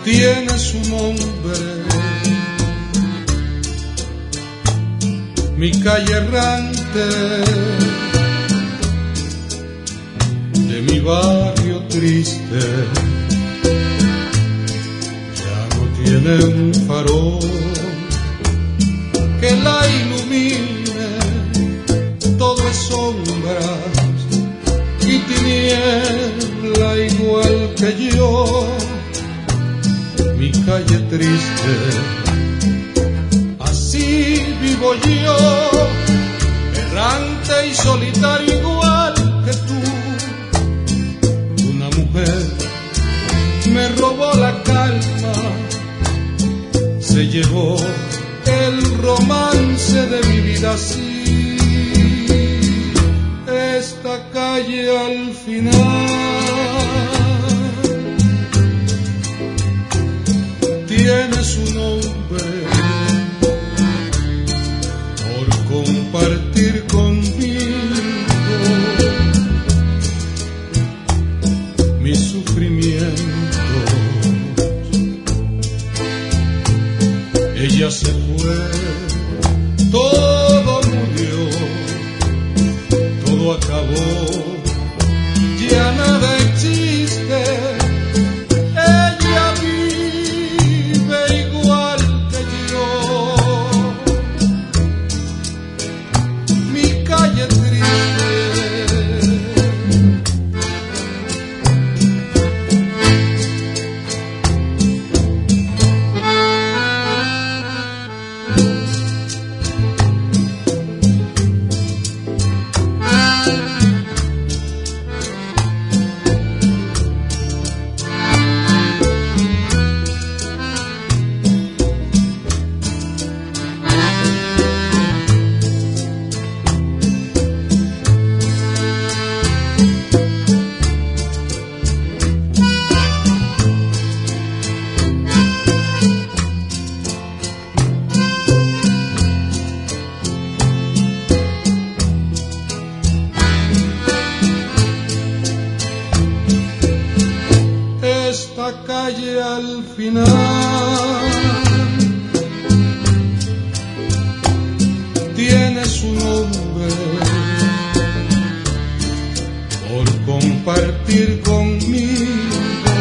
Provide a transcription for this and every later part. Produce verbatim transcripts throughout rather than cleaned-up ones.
tiene su nombre, mi calle errante, de mi barrio triste, ya no tiene un farol que la ilumine, todo es sombras y tiniebla igual que yo, mi calle triste, así vivo yo, errante y solitario igual que tú. Una mujer me robó la calma, se llevó el romance de mi vida, así esta calle al final tiene su nombre por compartir conmigo mis sufrimientos. Ella se fue, todo murió, todo acabó, ya nada existe. Ella vive igual que yo, mi calle triste. Esta calle al final tiene su nombre por compartir conmigo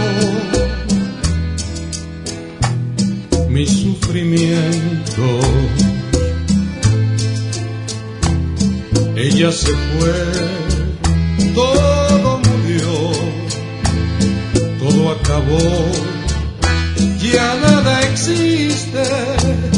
mis sufrimientos. Ella se fue, todo murió, todo acabó, ya nada existe.